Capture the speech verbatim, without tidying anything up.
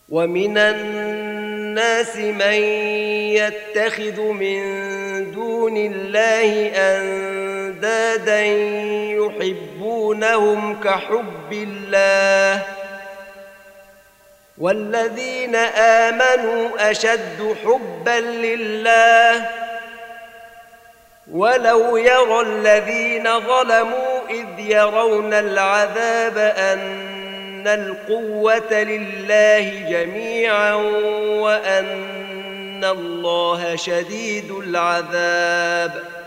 ومن الناس من يتخذ من دون الله أندادا يحبونهم كحب الله والذين آمنوا أشد حبا لله ولو يرى الذين ظلموا إذ يرون العذاب أن القوة لله جميعا وأن الله شديد العذاب